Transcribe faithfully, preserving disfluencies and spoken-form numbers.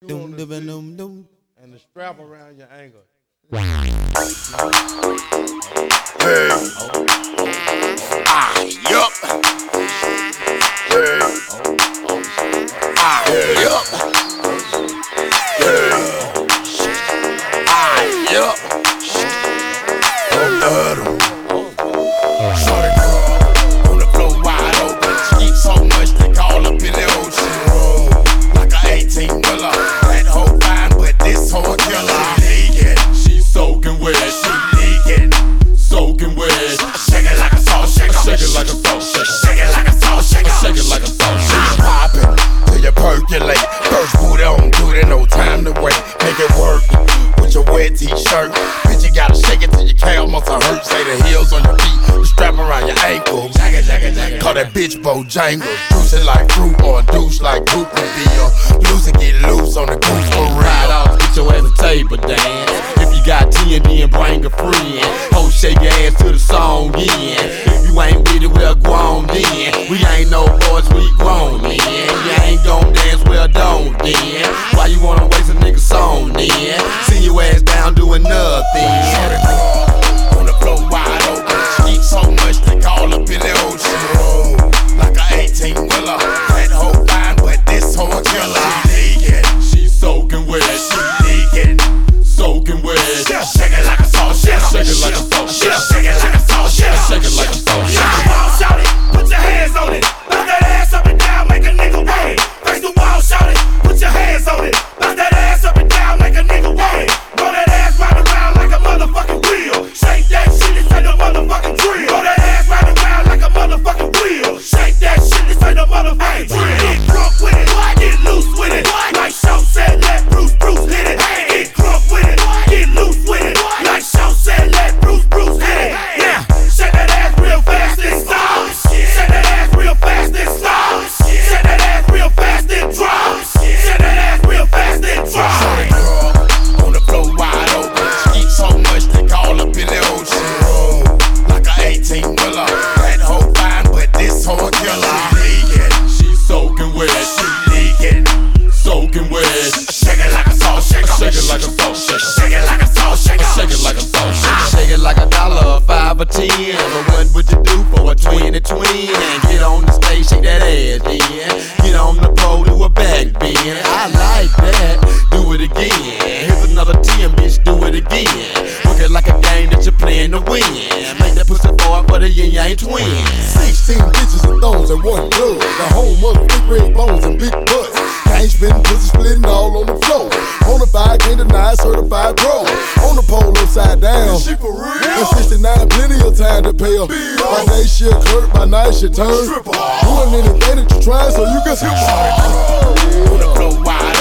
Doom, doom, doom, doom. And the strap around your ankle. Hey. Ah, yup. Hey. Ah, yup. Hey. Ah, yup. Shorty girl on the floor wide open. She eat so much they call up in the ocean. Like a eighteen wheeler. That hoe fine, but this hoe a killer. She soaking wet, she leaking, soaking wet. Shake it like a salt shaker, shake it like a salt shaker, shake it like a salt shaker, shake it like a salt shaker. Poppin' till you percolate. First booty on duty, no time to wait. Make it work with your wet t-shirt. Bitch, you gotta shake it till your calf muscle hurt. Say the heels on your feet, the strap around your ankle. Jagga, jagga, jagga. Call that bitch Bojangles. Juicing like fruit or a douche like Goop reveal. Loose and get loose on the goose for real. Ride off, get your ass a table dance. If you got T and D and bring a friend, ho, shake your ass to the song in. If you ain't with it, well, go on then. We ain't no boys, we grown men. You ain't gon' dance, well, don't then. Why you wanna waste a nigga song then? See your ass down doing nothing. Shorty girl on the floor wide open. She eat so much they call up in the ocean. Like a eighteen wheeler. That hoe fine, but this hoe a killer. She leaking, She soaking wet, she leaking, soaking wet. shake it like a salt shaker, Shake it like a salt shaker, shake it like a salt shaker, shake it like a salt shaker. Face the wall, shout it, put your hands on it. Bounce that ass up and down, make a nigga wait. Face the wall, shout it, put your hands on it. Bounce that ass up and down, make a nigga wait. Roll that ass round around like a motherfucking wheel. Shake that shit, this ain't no motherfucking drill. Roll that ass round around like a motherfucking wheel. Shake that shit, this ain't no motherfucking drill. Get drunk with it, get loose with it. Like Show said, let Bruce Bruce hit it. Get drunk with it, get loose with it. Like Show said, let Bruce Bruce hit it. Yeah, shake that ass real fast and stop. Shake that ass real fast and stop. Shake that ass real fast and drop. Shake that ass real fast and drop. Shorty girl on the floor wide open. She eat so much they call up in the ocean. Like a eighteen wheeler. That hoe fine, but this hoe a killer. She She soaking wet, leaking, soaking wet. shake it like a salt shaker, Shake it like a salt shaker, shake it like a salt shaker, shake it like a salt shaker. Shake it like a dollar, a five or ten. But what would you do for a twenty twin? Get on the stage, shake that ass then. Get on the pole, do a back bend. I like that, do it again. Here's another ten, bitch, do it again. Work it like a game that you're playing to win. Make that pussy boy for the yin yang twin. Sixteen bitches and thongs and one blood. The home of big red bones and big butts. Gang spitting pussy splitting all on the floor. Bonafide, can't deny, certified pro. On the pole upside down. She for real. And sixty-nine, plenty of time to pay her. By day she a clerk, by night she turn. Doing anything that you trying so you can skip her. on the floor wide